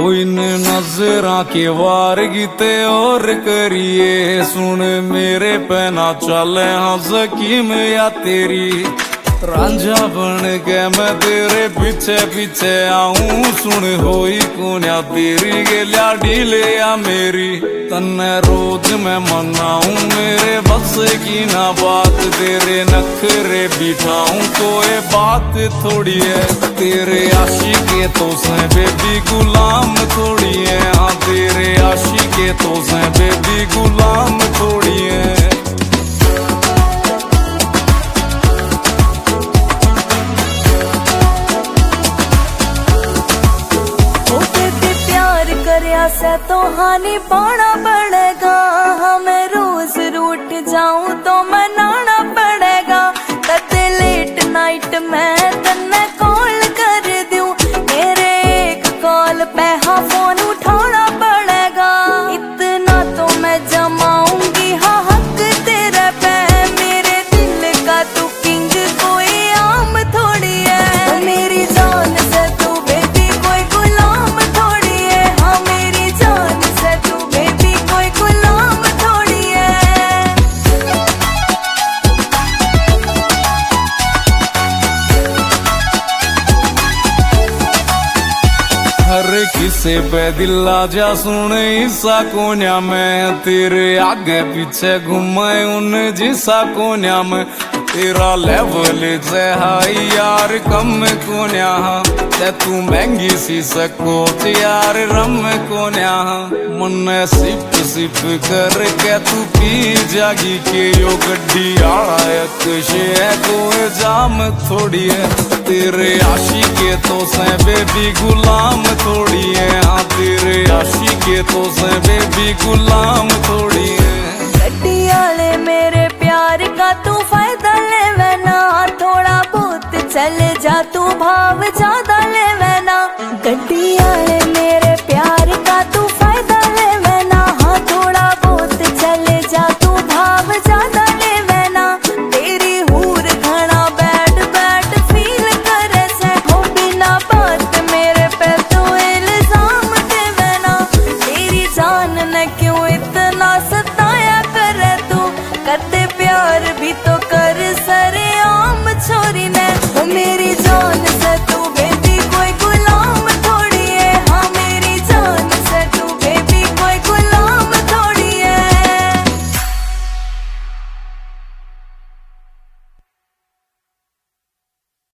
इन नजरा के वार गीते और करिए सुन मेरे पहना चले हाँ सकीम या तेरी रांझा बन के मैं तेरे पीछे पीछे आऊं सुन होई कोन्या तेरी के लाडी ले या मेरी तन्ने रोज मैं मनाऊं मेरे बस की ना बात तेरे नखरे बिठाऊं कोई बात थोड़ी है तेरे आशिके तो से बेबी गुलाम थोड़ी है हाँ तेरे आशिके तो से बेबी गुलाम थोड़ी है। से तो हानि पाना पड़ेगा हमें रोज रूठ जाऊं तो मनाना पड़ेगा कदे लेट नाइट मैं तन्ने कॉल कर दूं मेरे एक कॉल पे हाँ फोन उठाना पड़ेगा इतना तो मैं जमाऊंगी हाँ हक तेरे पे मेरे दिल का तू किंग कोई आम थोड़ी है मेरी जान से तू बेबी कोई गुलाम थोड़ी है हाँ मेरी जान से तू बेबी कोई गुलाम थोड़ी है। हर किसे पे दिल आजा सुन ईसा कोन्या में तेरे आगे पीछे घूमे उन जिसा कोन्या में तेरा लेवल से हाई यार कम कोन्या ते तू महंगी सी सकोच यार रम कोन्या मन सिप सिप करके तू पी जागी के यो गड्डी आड़ा एक शे कोई जाम थोड़ी है तेरे आशिके तो से बेबी गुलाम थोड़ी है हाँ तेरे आशिके तो से बेबी गुलाम थोड़ी है। गड्डी वाले मेरे प्यार का तू फायदा ले ना थोड़ा बहुत चल जा तू भाव ज्यादा ले ना गड्डी वाले मेरे प्यार का तू फायदा ले ना हाँ थोड़ा बहुत चल जा तू भाव ज्यादा ले ना तेरी हूर घना बैड बैड फील करे से हो बिना बात मेरे पे तो इल्जाम दे ना तेरी जान ने क्यों इतना सताया करे तू करते प्यार भी तो कर सरे आम छोरी ने